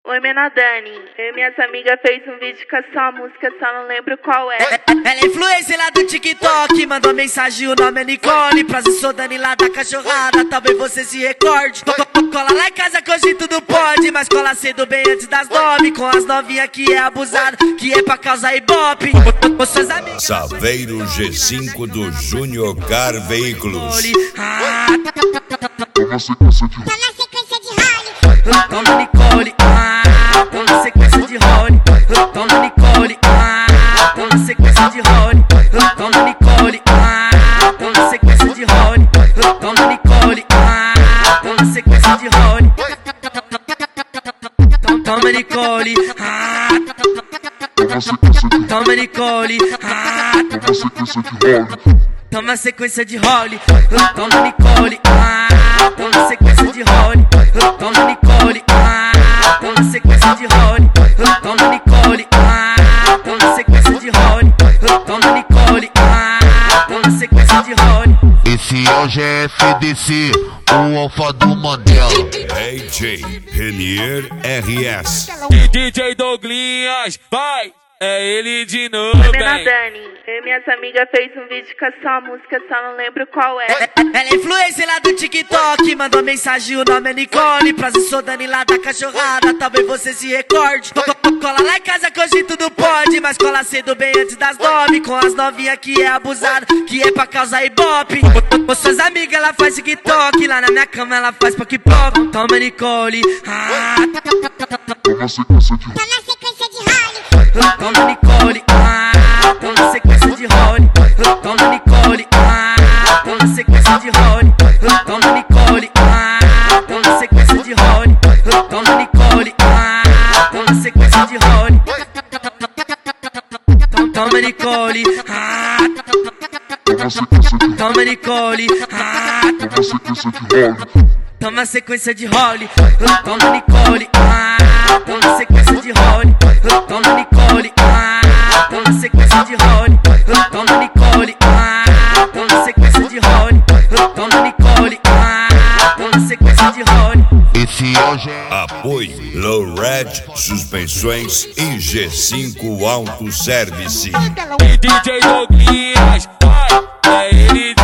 Oi, Mena Dani, eu e minhas amigas fez um vídeo com a sua música, só não lembro qual é. Ela é influencer lá do TikTok, mandou mensagem, o nome é Nicole. Prazer, sou Dani lá da cachorrada, talvez você se recorde. Cola lá em casa que hoje tudo pode, mas cola cedo bem antes das 9. Com as novinhas que é abusado, que é pra causar ibope. Saveiro G5 do Junior Car Veículos. Tá na sequência de role. Toma Nicole, toma sequência de role. Toma Nicole, toma sequência de role. Toma Nicole, toma sequência de role. Toma Nicole, toma sequência de role. Toma Nicole, toma Nicole, toma sequência de role. Toma Nicole, toma sequência de role. Toma Nicole, toma sequência de role. Toma Nicole, toma sequência de role. Toma Nicole, toma sequência de role. Esse é o GFDC, o alfa do Mandela. DJ Renier RS. DJ Douglinhas, vai! É ele de novo, Oi, Mena Dani, eu e minhas amigas fez um vídeo com a sua música, só não lembro qual é. Ela é influencer lá do TikTok, mandou mensagem, o nome é Nicole. Prazer, sou Dani lá da cachorrada, talvez você se recorde. Cola lá em casa que hoje tudo pode, mas cola cedo bem antes das 9. Com as novinhas que é abusado, que é pra causar ibope. Com suas amigas ela faz TikTok, lá na minha cama ela faz poc-poc. Toma Nicole, Tá na sequência de role. toma Nicole, toma sequência de role. Toma Nicole, toma sequência de role. Toma Nicole, toma sequência de role. Toma Nicole, toma sequência de role. Toma Nicole, toma Nicole, toma sequência de role. Toma Nicole, toma sequência de role. Toma Nicole, toma sequência de role. Toma Nicole, toma sequência de role. Toma Nicole, toma sequência de role. Esse é o G. Apoio Low Red Suspensões e G5 Auto Service. DJ Douglinhas, vai! É ele de